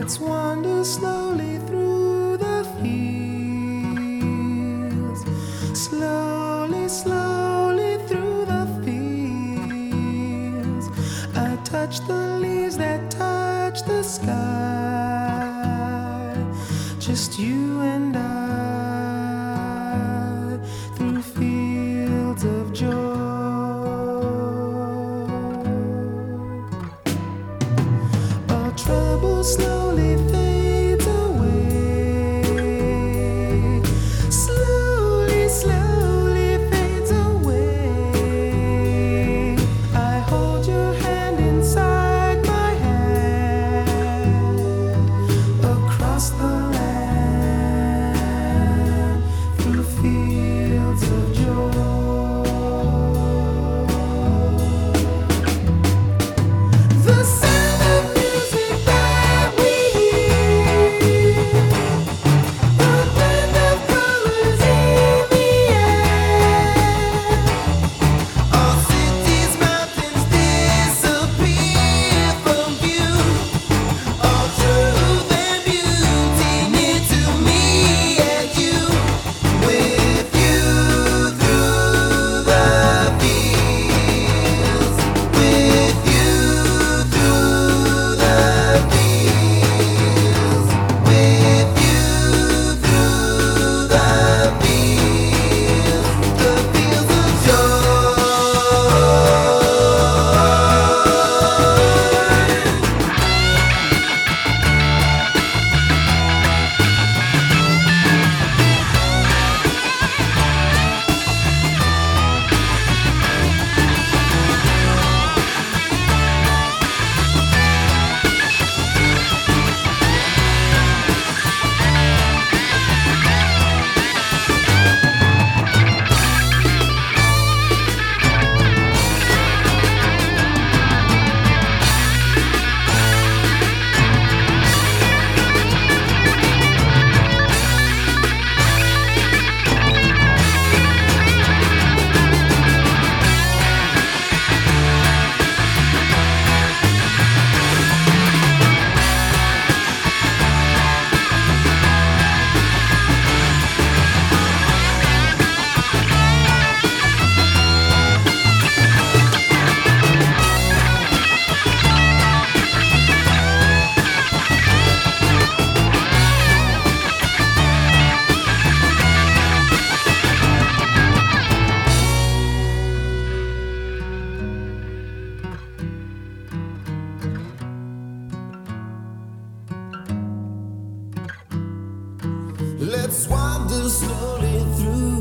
Let's wander slowly through the fields, slowly, slowly through the fields. I touch the leaves that touch the sky, just you and I, through fields of joy. All trouble slowly fades away, slowly, slowly fades away. I hold your hand inside my hand, across the land, through fields of joy. The sound of music that we hear, the blend of colors in the air. All cities, mountains disappear from view. All truth and beauty near to me and you. With you through the fields, with you through the fields, with you through the fields of joy. Let's wander slowly through